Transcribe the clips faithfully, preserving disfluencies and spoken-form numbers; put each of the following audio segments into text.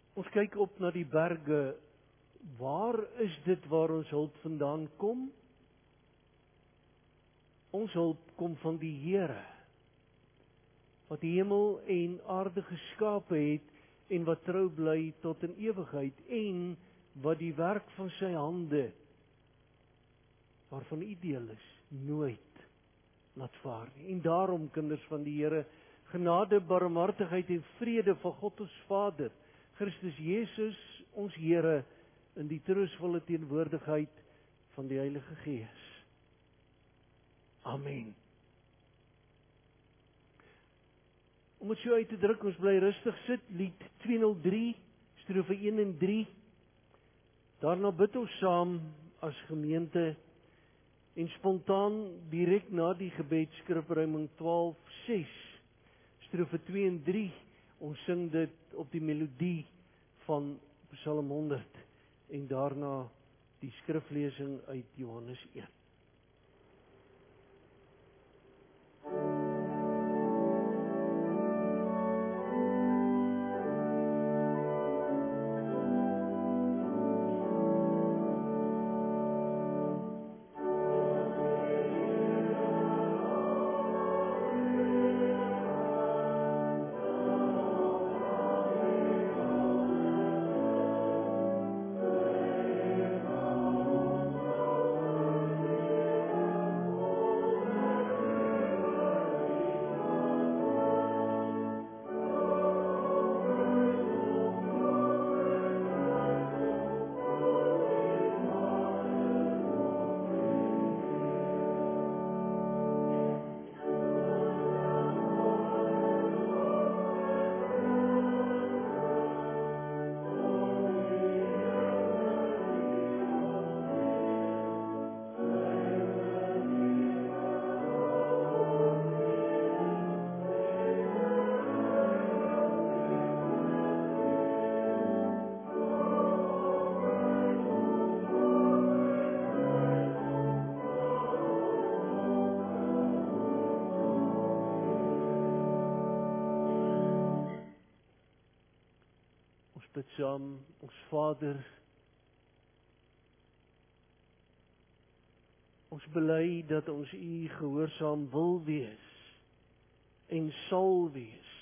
Ons kyk op na die berge. Waar is dit waar ons hulp vandaan kom? Ons hulp kom van die Here, wat die hemel en aarde geskape het en wat trou bly tot in ewigheid en wat die werk van sy hande, waarvan u deel is, nooit laat vaar nie. En daarom, kinders van die Here, genade, barmhartigheid en vrede van God ons Vader, Christus Jesus, ons Here, in die troostvolle teenwoordigheid van die Heilige Gees. Amen. Om het so uit te druk, ons bly rustig sit, lied tweehonderd drie, strofe een en drie. Daarna bid ons saam as gemeente en spontaan direk na die gebed skrifruiming twaalf ses, strofe twee en drie. Ons sing dit op die melodie van Psalm honderd en daarna die skriflesing uit Johannes een. Bid saam, ons Vader, ons bely dat ons U gehoorsaam wil wees en sal wees.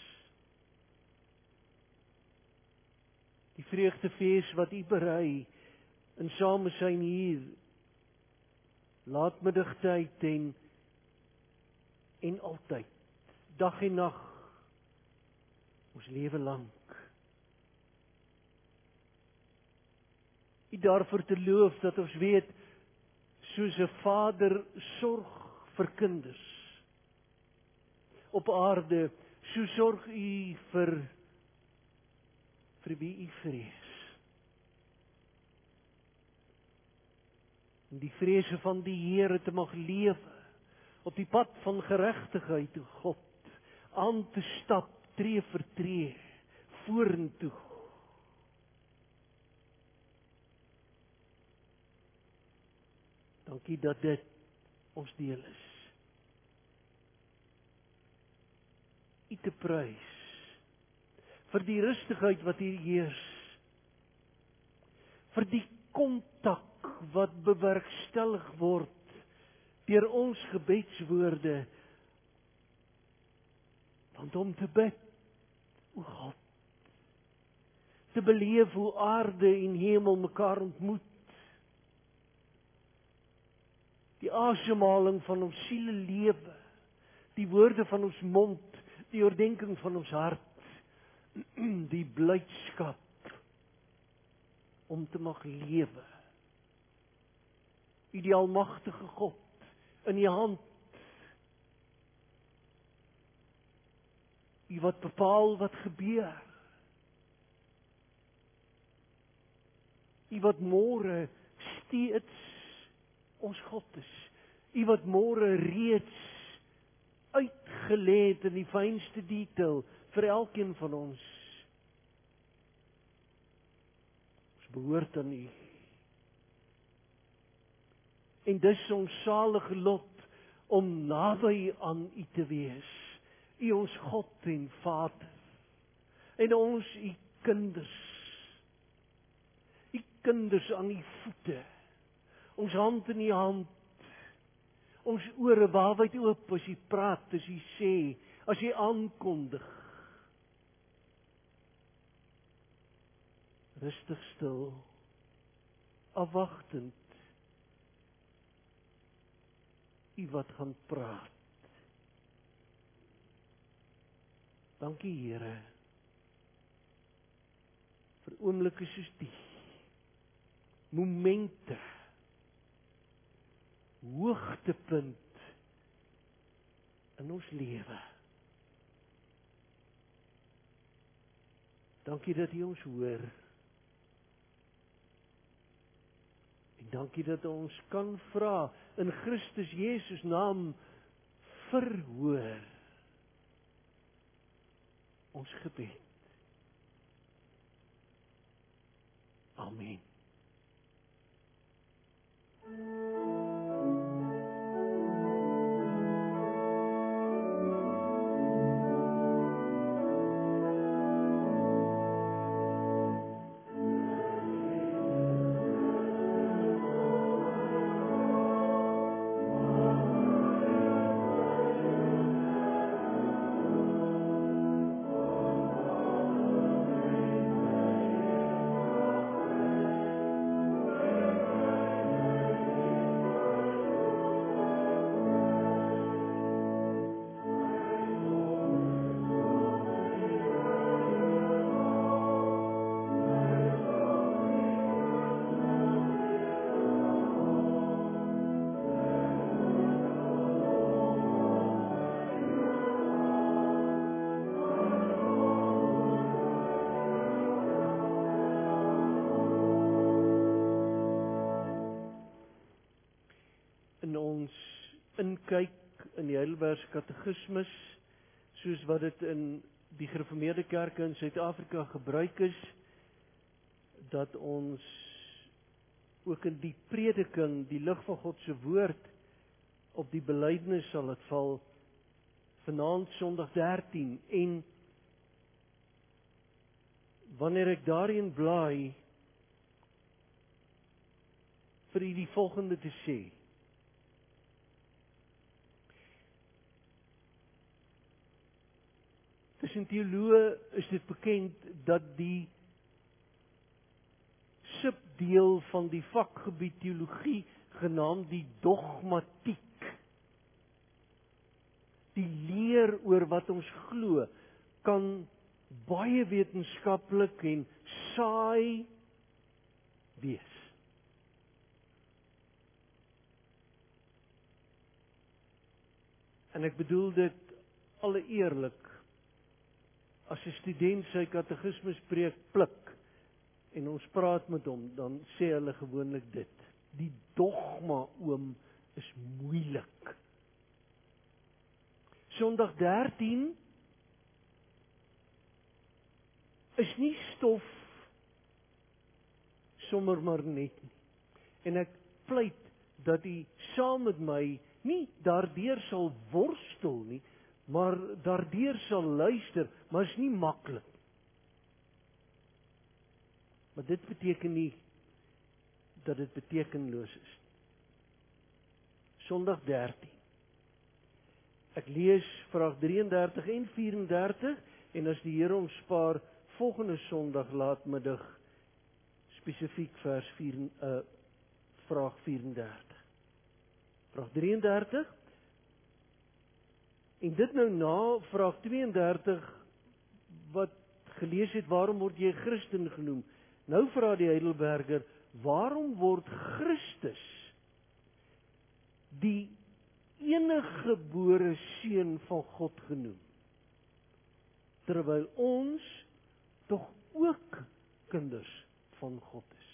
Die vreugdefees wat U berei in samesyn hier, laatmiddagtyd en en altyd, dag en nag, ons lewe lank. U daarvoor te loof dat ons weet, soos 'n vader sorg vir kinders op aarde, so sorg U vir vir wie U vrees. En die vrese van die Here te mag lewe op die pad van geregtigheid, o God, aan te stap tree vir tree vorentoe. Dankie dat dit ons deel is. U te prys vir die rustigheid wat hier heers, vir die kontak wat bewerkstellig word deur ons gebedswoorde, want om te bid, o God, te beleef hoe aarde en hemel mekaar ontmoet, die asemhaling van ons siele lewe, die woorde van ons mond, die oordeenking van ons hart, die blydskap om te mag lewe. U die almagtige God in U hand. U wat bepaal wat gebeur. U wat môre steeds ons God is. U wat môre reeds uitgelê het in die fynste detail vir elkeen van ons. Ons behoort aan U. En dis ons salige lot om naby aan U te wees. U ons God en Vader. En ons U kinders. kinders aan die voete, ons hand in die hand, ons ore waarwyd oop as jy praat, as jy sê, as jy aankondig. Rustig stil, afwagtend, U wat gaan praat. Dankie Here, vir oomblikke soos die, momente, hoogtepunt in ons lewe. Dankie dat U ons hoor. En dankie dat ons kan vra in Christus Jesus naam, verhoor ons gebed. Amen. In ons inkyk in die Heidelbergse Katekismus, soos wat dit in die gereformeerde kerke in Suid-Afrika gebruik is, dat ons ook in die prediking, die lig van God se woord, op die belydenis sal dit val, vanaand Sondag dertien, en wanneer ek daarin blaai, vir u die volgende te sê. Tussen teoloë is dit bekend dat die subdeel van die vakgebied teologie genaamd die dogmatiek, die leer oor wat ons glo, kan baie wetenskaplik en saai wees. En ek bedoel dit alle eerlik. As 'n student sy katekismus preek pluk en ons praat met hom, dan sê hulle gewoonlik dit. Die dogma oom is moeilik. Sondag dertien is nie stof sommer maar net nie. En ek pleit dat u saam met my nie daardeur sal worstel nie, maar daardeur sal luister, maar is nie maklik. Maar dit beteken nie dat dit betekenloos is. Sondag dertien. Ek lees vraag drie en dertig en vyf en dertig, en as die Here ons spaar, volgende Sondag laatmiddag spesifiek vers vier, uh, vraag vyf en dertig. Vraag drie en dertig. En dit nou na vraag twee en dertig, wat gelees het, waarom word jy Christen genoem? Nou vra die Heidelberger, waarom word Christus die eniggebore seun van God genoem, terwyl ons tog ook kinders van God is?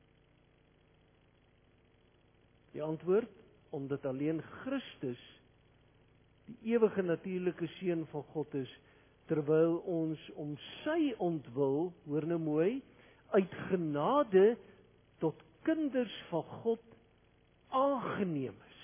Die antwoord, omdat alleen Christus die ewige natuurlike seun van God is, terwyl ons om sy ontwil, hoor nou mooi, uit genade tot kinders van God aangeneem is.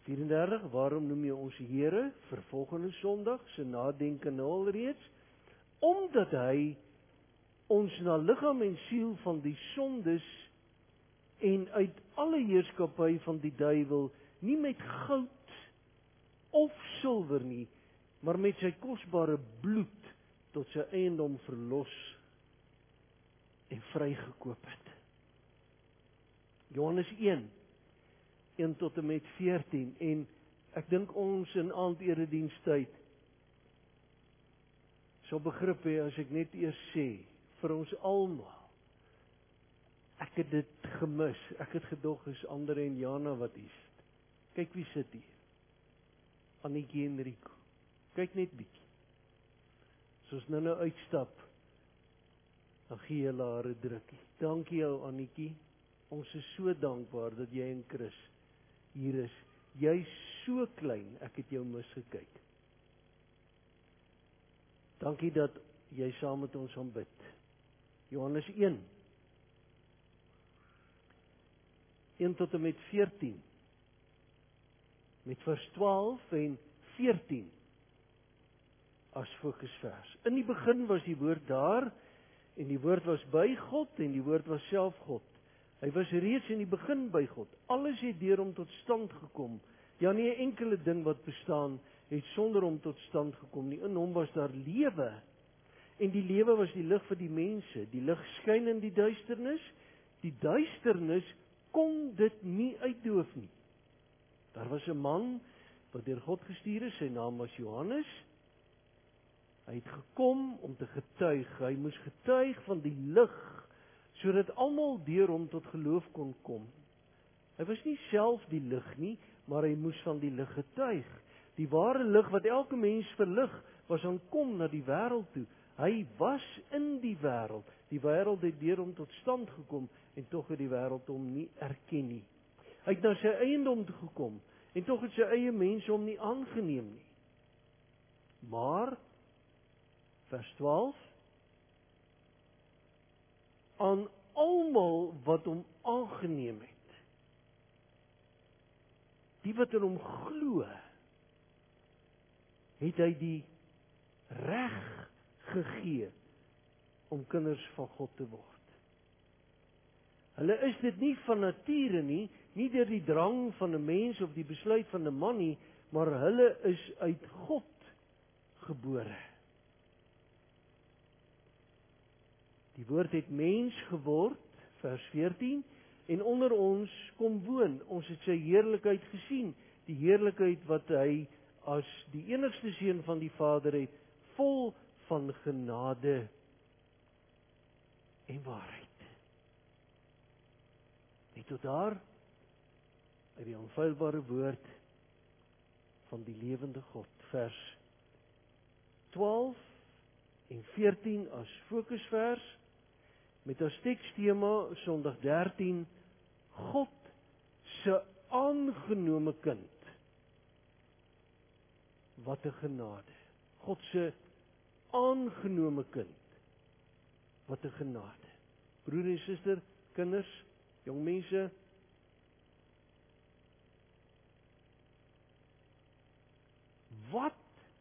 vierendertig, waarom noem jy ons Here vir volgende Sondag, se nadenken alreeds? Omdat hy ons na liggaam en siel van die sondes en uit alle heerskappy van die duiwel, nie met goud of silwer nie, maar met sy kosbare bloed tot sy eiendom verlos en vrygekoop het. Johannes een, een tot en met veertien, en ek dink ons in aandededienstyd sal begrip hê as ek net eers sê, vir ons almal, ek het dit gemis, ek het gedog is Andre en Jana wat hier sit. Kyk wie sit hier, Annetjie en Rico, kyk net bietjie. As ons nou nou uitstap, dan gee jy haar 'n drukkie. Dankie jou Annetjie, ons is so dankbaar dat jy en Chris hier is. Jy's so klein, ek het jou misgekyk. Dankie dat jy saam met ons aanbid. Johannes een, een tot en met veertien, met vers twaalf en veertien, as fokusvers. In die begin was die woord daar, en die woord was by God, en die woord was self God. Hy was reeds in die begin by God. Alles het deur hom tot stand gekom. Ja, nie 'n enkele ding wat bestaan, het sonder hom tot stand gekom nie. In hom was daar lewe, en die lewe was die lig vir die mense. Die lig skyn in die duisternis, die duisternis kon dit nie uitdoof nie. Daar was 'n man wat deur God gestuur is, sy naam was Johannes. Hy het gekom om te getuig, hy moes getuig van die lig, sodat almal deur hom tot geloof kon kom. Hy was nie self die lig nie, maar hy moes van die lig getuig. Die ware lig wat elke mens verlig, was aankom na die wêreld toe. Hy was in die wêreld. Die wêreld het deur hom tot stand gekom, en tog het die wêreld hom nie erken nie. Hy het na sy eiendom toe gekom, en tog het sy eie mense hom nie aangeneem nie. Maar, vers twaalf, aan almal wat hom aangeneem het, die wat in hom glo, het hy die reg gegee om kinders van God te word. Hulle is dit nie van nature nie, nie deur die drang van 'n mens of die besluit van 'n man nie, maar hulle is uit God gebore. Die woord het mens geword, vers veertien, en onder ons kom woon. Ons het sy heerlikheid gesien, die heerlikheid wat hy as die enigste seun van die Vader het, vol van genade en waarheid. Net tot daar, uit die onfeilbare woord van die lewende God, vers twaalf en veertien as fokusvers, met as tekstema Sondag dertien, God se aangenome kind. Wat 'n genade. God se aangenome kind. Wat 'n genade. Broer en suster, kinders, jong mense, wat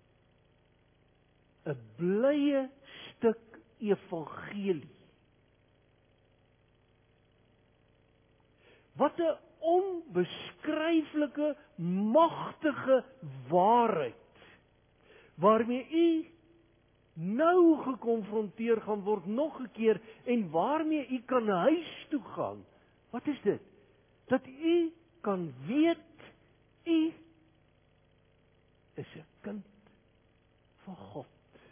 'n blye stuk evangelie. Wat 'n onbeskryflike, magtige waarheid, waarmee u nou gekonfronteer gaan word nog 'n keer, en waarmee u kan huis toe gaan. Wat is dit? Dat u kan weet, u is 'n kind van God.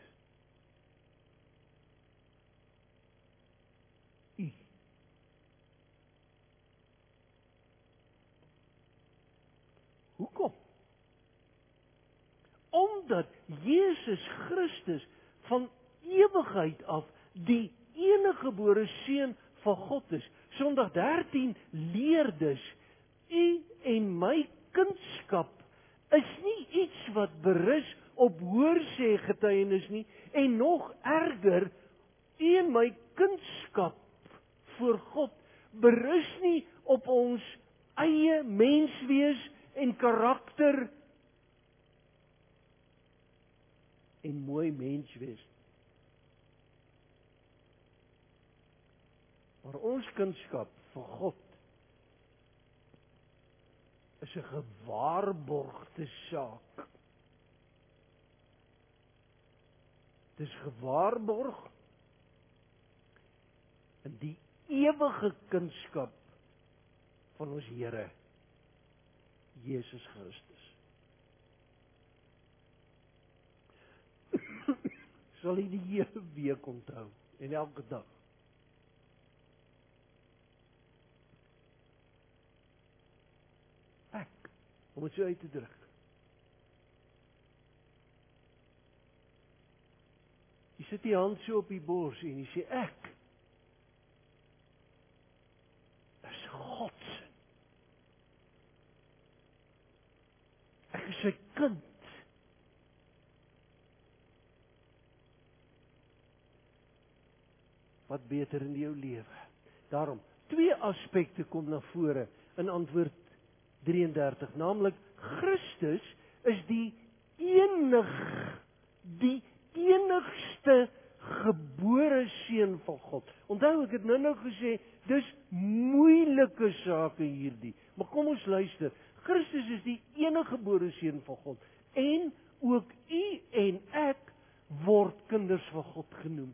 U. Hoekom? Omdat Jesus Christus van ewigheid af die eniggebore seun van God is. Sondag dertien leer dus, u en my kindskap is nie iets wat berus op hoorsê getuienis nie, en nog erger, u en my kindskap voor God berus nie op ons eie menswees en karakter en mooi mens wees. Maar ons kunskap vir God is 'n gewaarborgde saak. Dit is gewaarborg in die ewige kunskap van ons Here Jesus Christus. Sal jy die hele week onthou en elke dag. Ek, om dit so uit te druk. Jy sit die hand so op die bors en jy sê ek is God se. Ek is sy kind. Wat beter in jou lewe. Daarom, twee aspekte kom na vore in antwoord drieëndertig, naamlik Christus is die enig, die enigste gebore seun van God. Onthou ek het nou nou gesê, dis moeilike sake hierdie. Maar kom ons luister. Christus is die enige gebore seun van God en ook u en ek word kinders van God genoem.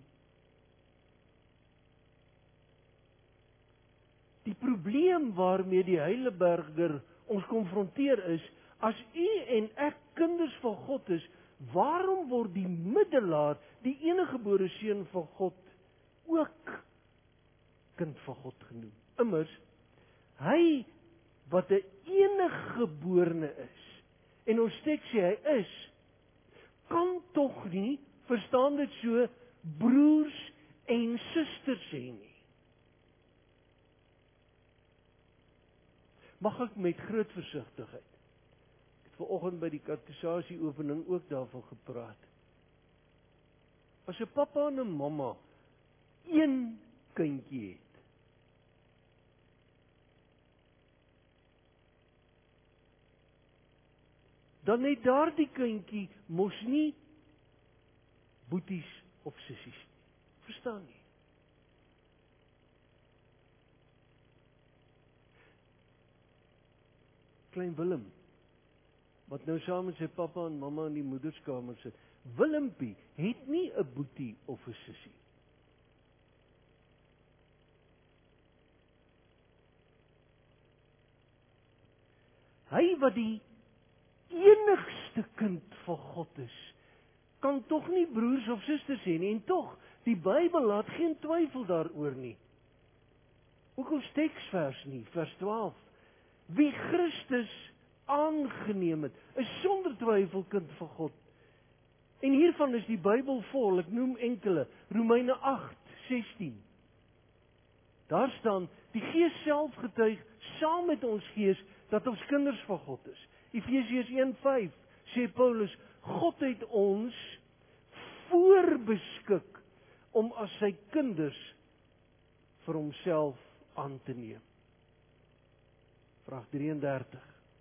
Die probleem waarmee die Heidelberger ons konfronteer is, as u en ek kinders van God is, waarom word die middelaar, die enige gebore seun van God, ook kind van God genoem? Immers, hy wat 'n enige geborene is, en ons teks sê hy is, kan tog nie, verstaan dit so, broers en susters hê nie. Mag ek met groot versigtigheid, ek het vanoggend by die katekisasie opening ook daarvan gepraat. As 'n pappa en 'n mamma een kindjie het, dan het daardie kindjie mos nie boeties of sissies nie. Verstaan nie? Klein Willem, wat nou saam met sy pappa en mamma in die moederskamer sit. Willempie het nie 'n boetie of 'n sussie. Hy wat die enigste kind van God is, kan tog nie broers of susters hê nie, en tog, die Bybel laat geen twyfel daaroor nie. Ook ons teksvers nie, vers twaalf. Wie Christus aangeneem het, is sonder twyfel kind van God. En hiervan is die Bybel vol, ek noem enkele, Romeine agt, sestien. Daar staan, die Gees self getuig, saam met ons gees, dat ons kinders van God is. Efesiërs een vyf, sê Paulus, God het ons voorbeskik, om as sy kinders, vir homself aan te neem. Vraag drieëndertig.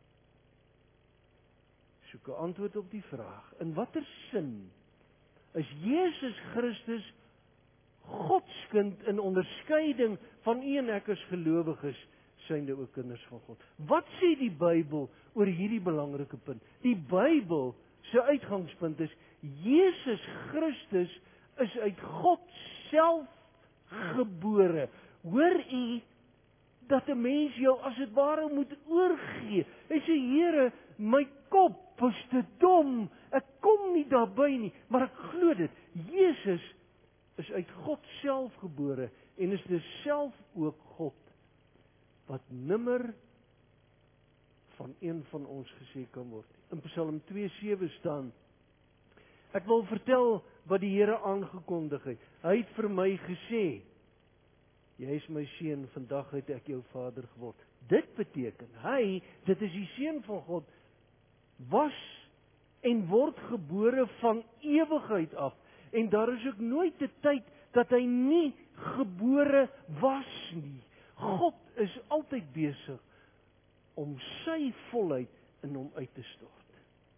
Soek 'n antwoord op die vraag. In watter sin is Jesus Christus Godskind in onderskeiding van u en ek as gelowiges, synde ook kinders van God? Wat sê die Bybel oor hierdie belangrike punt? Die Bybel se uitgangspunt is Jesus Christus is uit God self gebore. Hoor u dat 'n mens jou as dit ware moet oorgee. Hy sê, Here, my kop is te dom, ek kom nie daarby nie, maar ek glo dit. Jesus is uit God self gebore en is dus self ook God, wat nimmer van een van ons gesê kan word. In Psalm twee sewe staan, ek wil vertel wat die Here aangekondig het. Hy het vir my gesê, jy is my seun, vandag het ek jou vader geword. Dit beteken, hy, dit is die seun van God, was en word gebore van ewigheid af. En daar is ook nooit 'n tyd dat hy nie gebore was nie. God is altyd besig om sy volheid in hom uit te stort.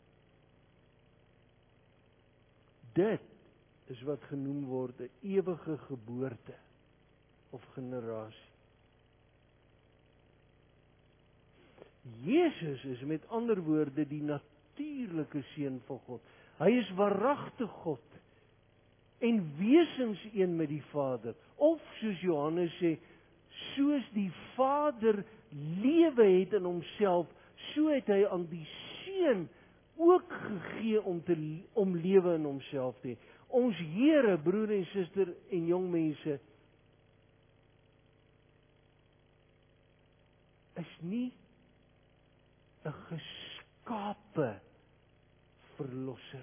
Dit is wat genoem word 'n ewige geboorte of generasie. Jesus is met ander woorde die natuurlike seun van God. Hy is waaragtig God en wesens een met die Vader. Of soos Johannes sê, soos die Vader lewe het in homself, so het hy aan die seun ook gegee om te om lewe in homself te hê. Ons Here, broer en suster en jong mense, is nie 'n geskape verlosser.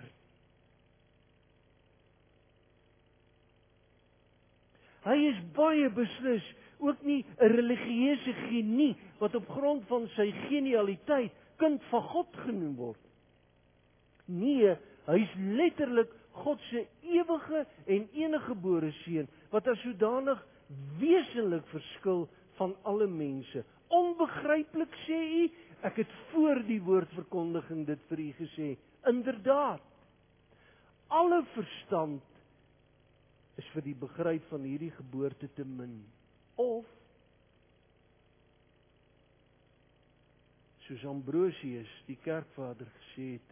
Hy is baie beslis ook nie 'n religieuse genie wat op grond van sy genialiteit kind van God genoem word. Nee, hy is letterlik God se ewige en eniggebore seun wat as sodanig wesenlik verskil van alle mense. Onbegryplik sê u, ek het voor die woordverkondiging dit vir u gesê. Inderdaad, alle verstand is vir die begryp van hierdie geboorte te min. Of, soos Ambrosius, die kerkvader, gesê het,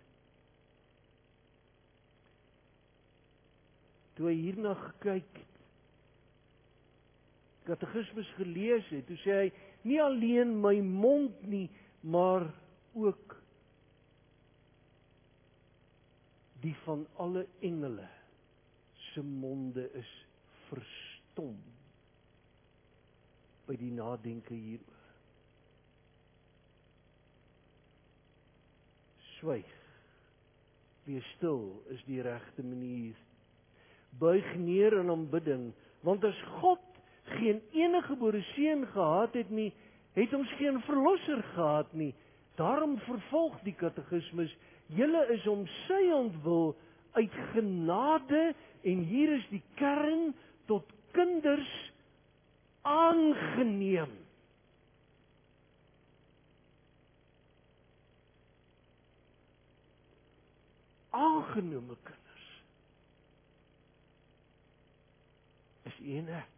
toe hy hierna gekyk het, katekismes gelees het, toe sê hy, nie alleen my mond nie, maar ook die van alle engele se monde is verstom by die nadenke hieroor. Swyg, wees stil is die regte manier. Buig neer in aanbidding, want as God geen eniggebore seun gehad het nie, het ons geen verlosser gehad nie. Daarom vervolg die katekismus, julle is om sy ontwil uit genade, en hier is die kern, tot kinders aangeneem. Aangenome kinders is u en ek.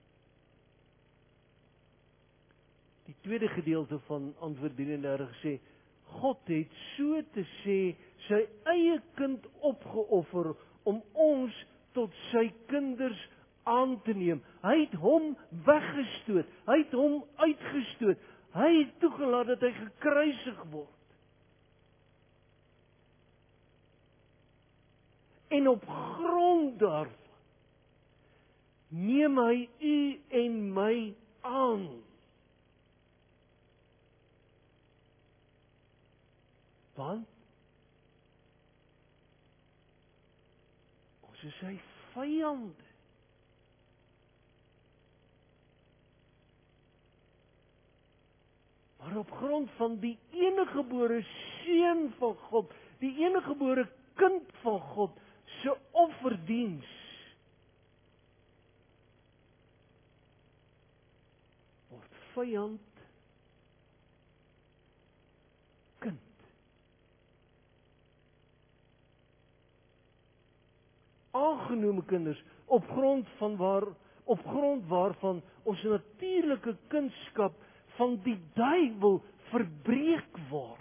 Die tweede gedeelte van antwoord drieëndertig sê, God het so te sê sy eie kind opgeoffer om ons tot sy kinders aan te neem. Hy het hom weggestoot, hy het hom uitgestoot, hy het toegelaat dat hy gekruisig word. En op grond daarvan neem hy u en my aan. Want ons is sy vyande. Maar op grond van die eniggebore seun van God, die eniggebore kind van God se offerdiens, word vyand kind. Aangenome kinders, op grond van waar, op grond waarvan ons natuurlike kindskap van die duiwel verbreek word.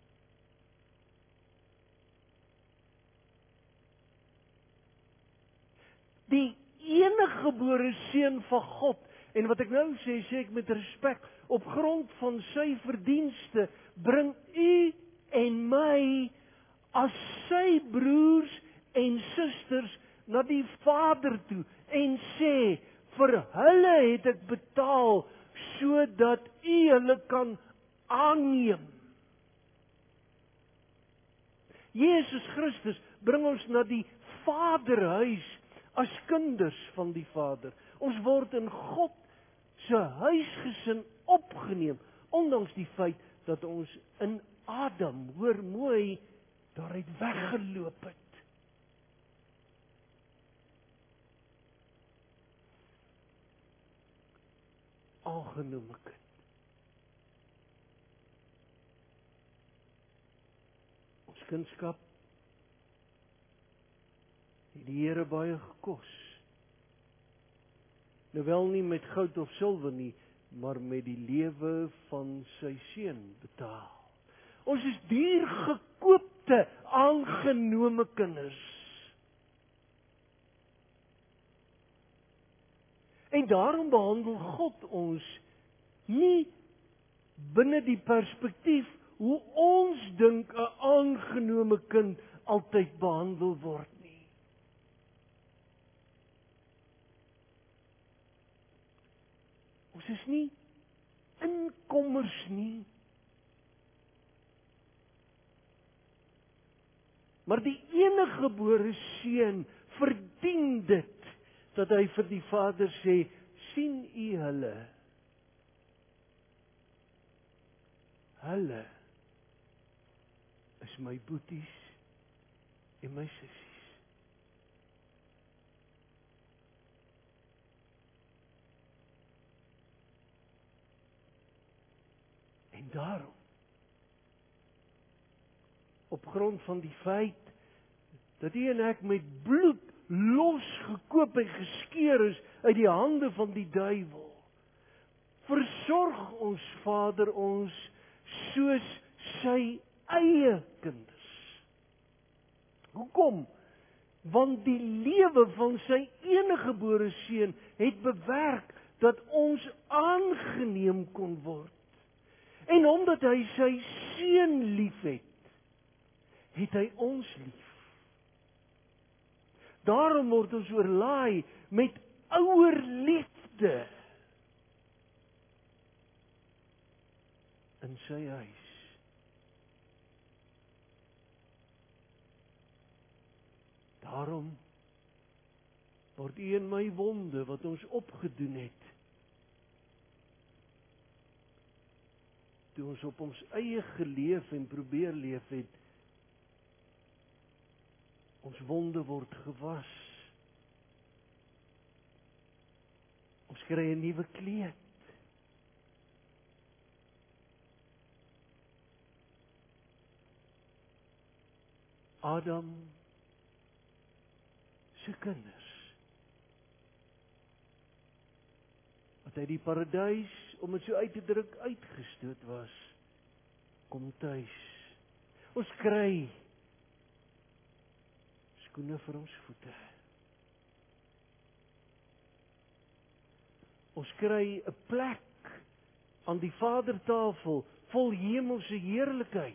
Die eniggebore seun van God, en wat ek nou sê, sê ek met respek, op grond van sy verdienste, bring u en my as sy broers en susters na die Vader toe en sê, vir hulle het ek betaal sodat u hulle kan aanneem. Jesus Christus bring ons na die Vaderhuis as kinders van die Vader. Ons word in God se huisgesin opgeneem, ondanks die feit dat ons in Adam, hoor mooi, daaruit weggeloop het. Aangenome kind. Kindskap het die Here baie gekos. Nou wel nie met goud of silwer nie, maar met die lewe van sy seun betaal. Ons is duur gekoopte, aangenome kinders. En daarom behandel God ons nie binne die perspektief hoe ons dink 'n aangenome kind altyd behandel word nie. Ons is nie inkommers nie. Maar die enige gebore seun verdien dit, dat hy vir die Vader sê, sien u hulle? Hulle is my boeties en my sissies. En daarom, op grond van die feit dat u en ek met bloed losgekoop en geskeur is uit die hande van die duiwel, versorg ons Vader ons soos sy eie kinders. Hoekom? Want die lewe van sy eniggebore seun het bewerk dat ons aangeneem kon word. En omdat hy sy seun liefhet, het hy ons lief. Daarom word ons oorlaai met ouerliefde in sy huis. Daarom word u en my wonde wat ons opgedoen het, toe ons op ons eie geleef en probeer leef het, ons wonde word gewas. Ons kry 'n nuwe kleed. Adam se kinders, wat uit die paradys, om dit so uit te druk, uitgestoot was, kom tuis. Ons kry skoene vir ons voete. Ons kry 'n plek aan die Vadertafel vol hemelse heerlikheid.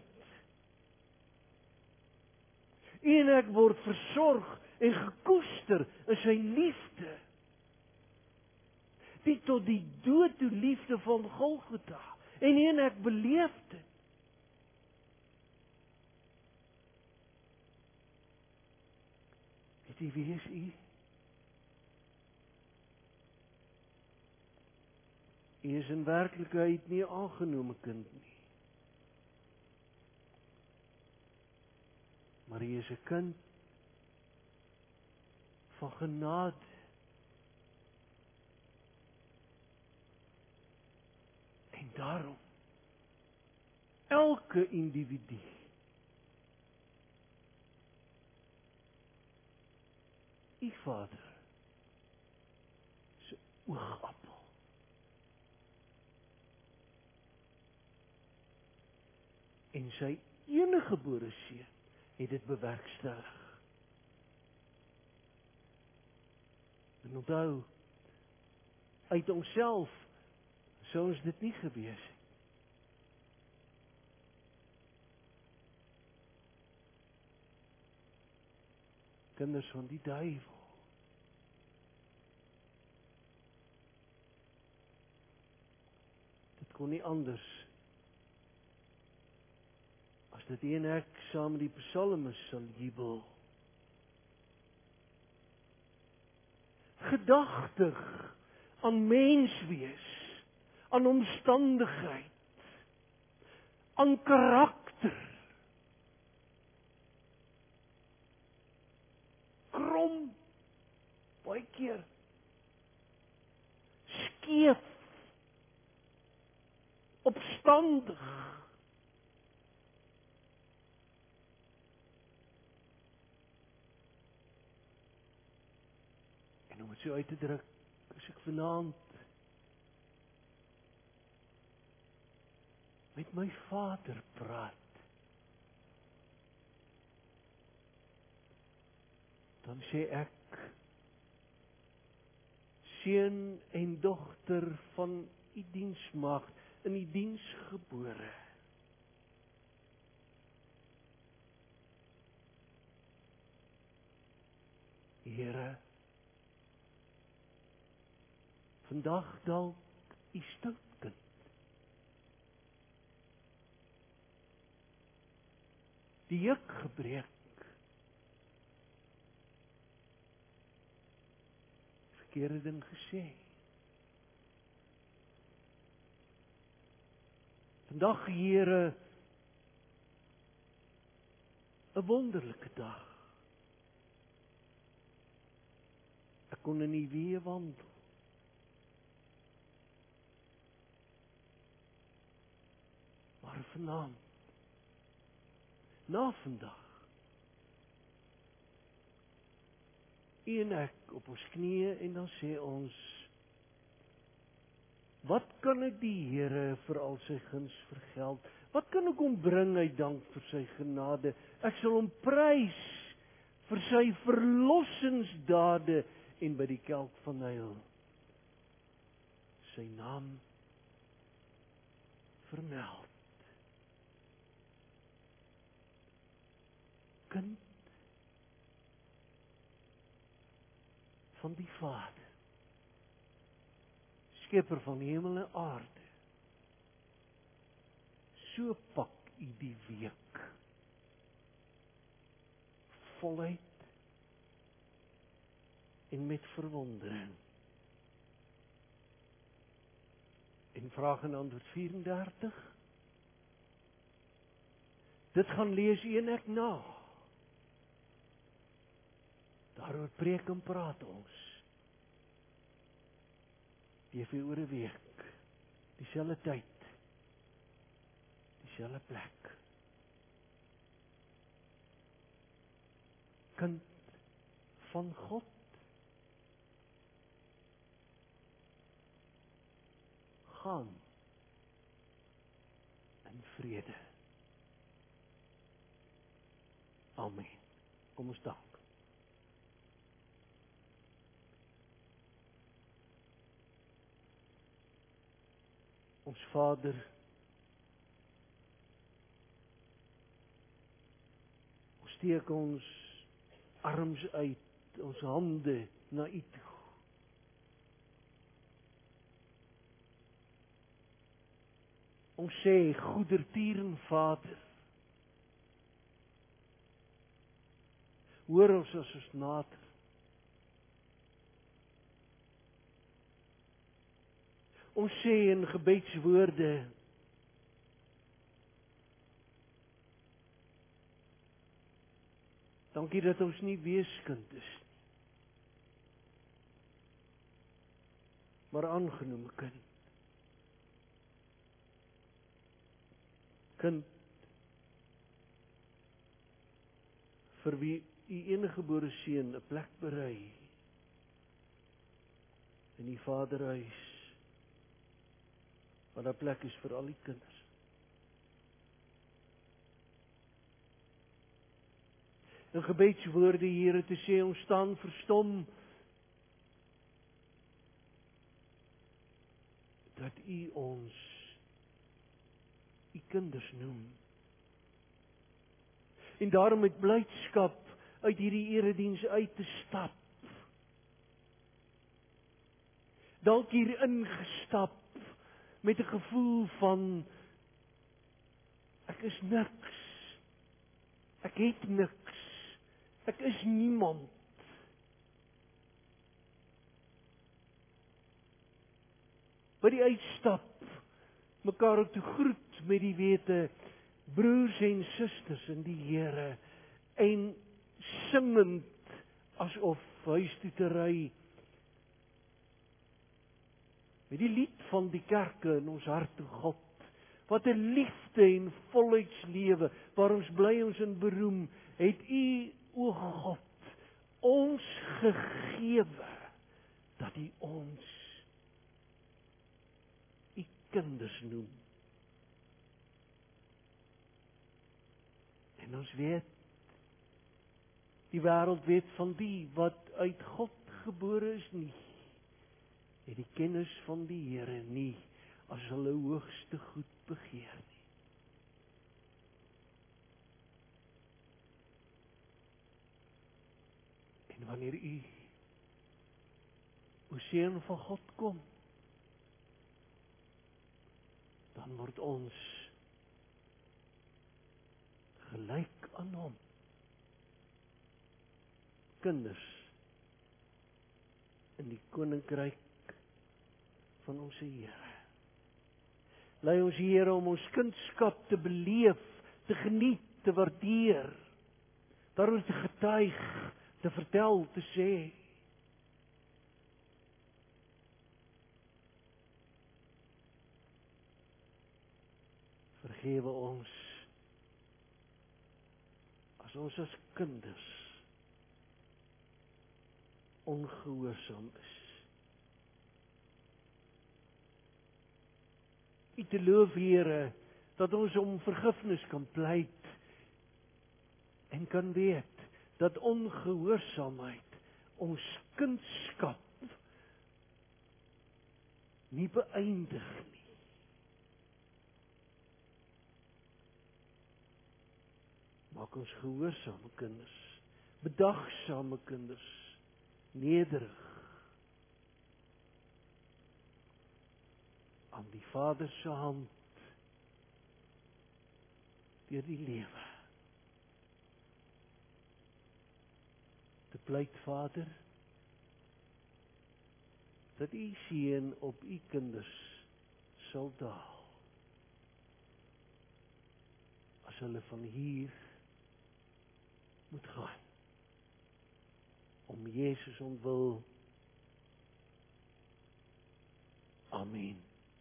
U en ek word versorg en gekoester in sy liefde. Die tot die dood toe liefde van Golgotha. En u en ek beleef dit. Weet u wie is u? U is in werklikheid nie 'n aangenome kind nie. Maar u is 'n kind van genade. En daarom, elke individu u Vader se oogappel. En sy eniggebore seun het dit bewerkstellig. En onthou, uit onsself sou ons dit nie gewees het. Kinders van die duiwel. Dit kon nie anders as dat u en ek saam met die psalmes sal jubel. Gedagtig aan menswees, aan omstandigheid, aan karakter. Krom, baie keer, skeef, opstandig. het so uit te druk, as ek vanaand met my Vader praat, dan sê ek, seun en dogter van u diensmaagd, in u diens gebore. Here, vandag dalk u stoutkind. Die juk gebreek. Verkeerde ding gesê. Vandag, Here, 'n wonderlike dag. Ek kon in u weë wandel. Maar vanaand, na vandag, u en ek op ons knieë en dan sê ons, wat kan ek die Here vir al sy guns vergeld? Wat kan ek hom bring uit dank vir sy genade? Ek sal hom prys vir sy verlossingsdade en by die kelk van Nyl sy naam vermeld. Kind van die Vader, Skepper van hemel en aarde, so pak u die week voluit en met verwondering. En vraag en antwoord vierendertig. Dit gaan lees u en ek na. Daaroor preek en praat ons. T V oor 'n week, dieselfde tyd, dieselfde plek. Kind van God, gaan in vrede. Amen. Kom ons dank. Ons Vader, ons steek ons arms uit, ons hande na U toe. Ons sê, goedertieren Vader, hoor ons as ons nader. Ons sê in gebedswoorde, dankie dat ons nie weeskind is nie, maar aangenome kind. Kind vir wie U eniggebore seun 'n plek berei in die Vaderhuis, waar daar plek is vir al die kinders. In gebedswoorde, Here, te sê ons staan verstom dat U ons U kinders noem. En daarom met blydskap uit hierdie erediens uit te stap. Dalk hier ingestap met 'n gevoel van ek is niks. Ek het niks. Ek is niemand. By die uitstap mekaar ook te groet met die wete, broers en susters in die Here, en singend asof huis toe te ry, met die lied van die kerke in ons harte, God. Wat 'n liefde en volheidslewe, waar ons bly ons in beroem, het U, o God, ons gegewe genoem. En ons weet, die wêreld weet van die wat uit God gebore is nie, het die kennis van die Here nie as hulle hoogste goed begeer nie. En wanneer u o seun van God kom, dan word ons gelyk aan hom. Kinders in die koninkryk van ons Here. Lei ons Here om ons kindskap te beleef, te geniet, te waardeer. Daaroor te getuig, te vertel, te sê. Vergewe ons as ons as kinders ongehoorsaam is. U te loof, Here, dat ons om vergifnis kan pleit en kan weet dat ongehoorsaamheid ons kindskap nie beëindig nie. Maak ons gehoorsame kinders, bedagsame kinders, nederig aan die Vader se hand deur die lewe. Te pleit, Vader, dat u seën op u kinders sal daal, as hulle van hier moet gaan, om Jesus ontwil. Amen.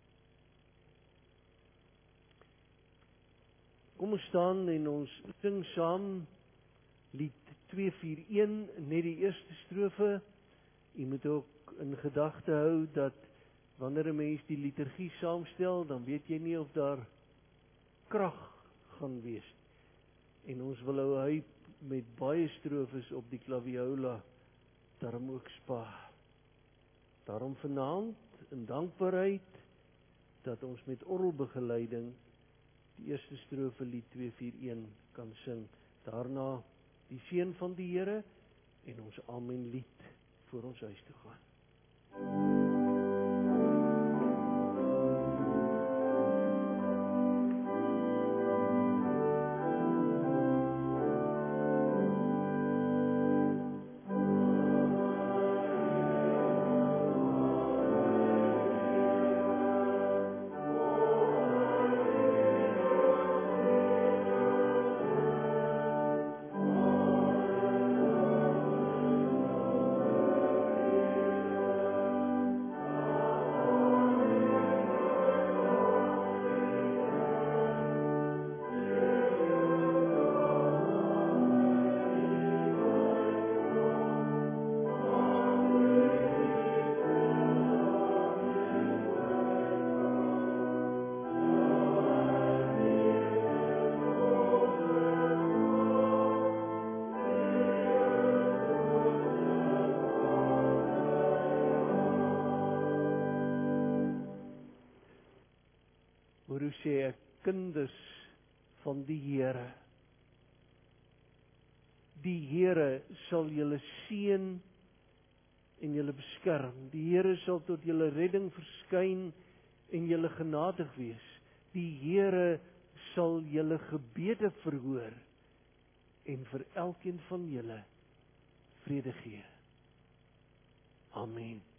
Kom ons staan en ons sing saam lied twee vier een, net die eerste strofe. U moet ook in gedagte hou dat wanneer 'n mens die liturgie saamstel, dan weet jy nie of daar krag gaan wees. En ons wil hou hy met baie strofes op die klaviola daarom ook spaar. Daarom vanaand in dankbaarheid dat ons met orgelbegeleiding die eerste strofe lied twee vier een kan sing. Daarna die seën van die Here en ons amen lied voor ons huis toe gaan. Hoe sê ek, kinders van die Here. Die Here sal julle seën en julle beskerm. Die Here sal tot julle redding verskyn en julle genadig wees. Die Here sal julle gebede verhoor en vir elkeen van julle vrede gee. Amen.